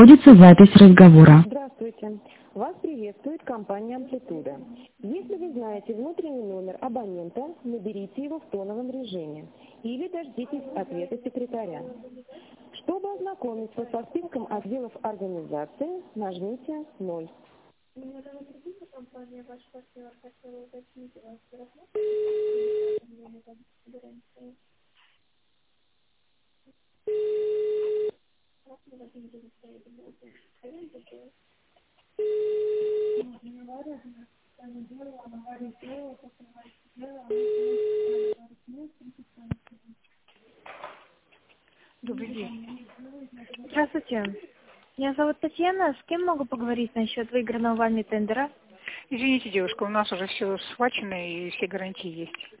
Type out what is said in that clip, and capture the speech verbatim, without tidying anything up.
Проводится запись разговора. Здравствуйте. Вас приветствует компания «Амплитуда». Если вы знаете внутренний номер абонента, наберите его в тоновом режиме или дождитесь ответа секретаря. Чтобы ознакомиться со списком отделов организации, нажмите ноль. Меня зовут Регина, компания «Ваш партнер». Хотела уточнить у вас, вы рассматриваете гарантии? Как мы хотим предоставить гарантии? Не говорю, что не делала, говорю, делала, после говорит, делала, Добрый день. Здравствуйте. Меня зовут Татьяна. С кем могу поговорить насчет выигранного вами тендера? Извините, девушка, у нас уже все схвачено и все гарантии есть.